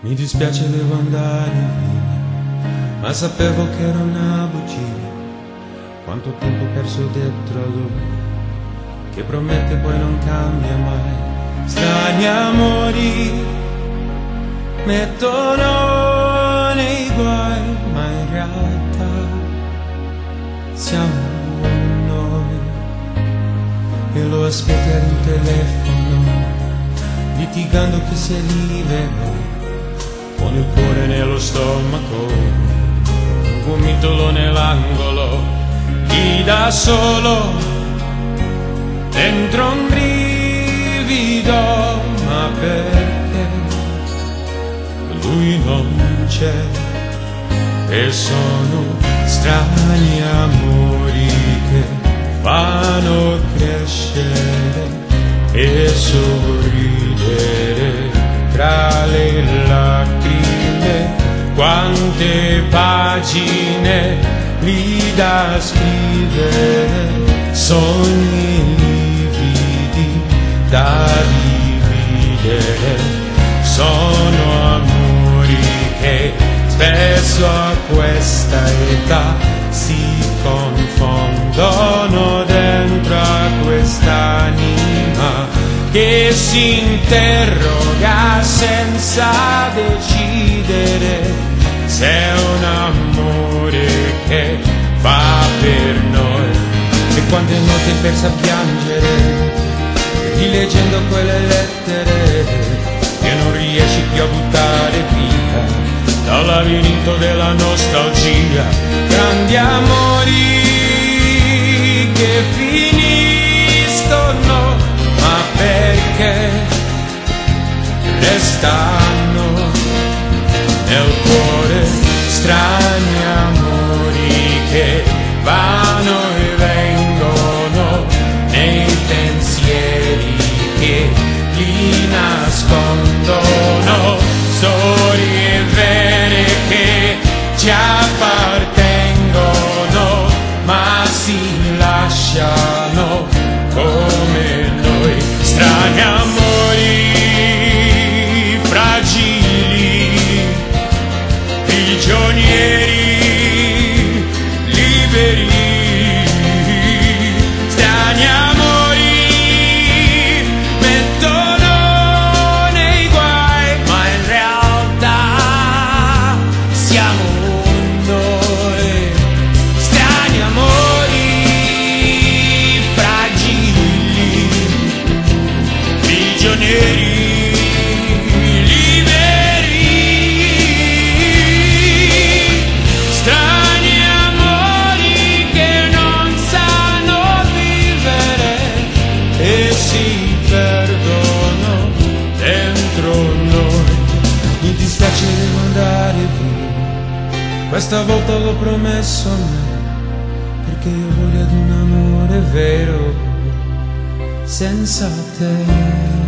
Mi dispiace, devo andare via, ma sapevo che era una bugia. Quanto tempo perso dentro a lui, che promette poi non cambia mai. Strani amori mettono nei guai, ma in realtà siamo noi. E lo aspetta ad un telefono, litigando chi sia libero, con il cuore nello stomaco, un gomitolo nell'angolo, chi da solo dentro un brivido, ma perché lui non c'è. E sono strani amori che fanno crescere e sorridere tra le lacrime. Quante pagine lì da scrivere, sogni lividi da dividere. Sono amori che spesso a questa età si confondono dentro a quest'anima che si interroga senza decidere se è un amore che fa per noi. E quante notti persa a piangere, rileggendo quelle lettere che non riesci più a buttare via dal labirinto della nostalgia. Grandi amori che finiscono, ma perché restano nel cuore. Strani amori che vanno e vengono nei pensieri che li nascondono. Storie vere che ci appartengono, ma si lasciano come noi. Strani amori fragili, prigionieri liberi. Strani amori mettono nei guai, ma in realtà siamo noi. Strani amori fragili, prigionieri liberi. Strani amori che non sanno vivere e si perdono dentro noi. Mi dispiace, devo andare via, questa volta l'ho promesso a me, perché io voglio ad un amore vero senza te.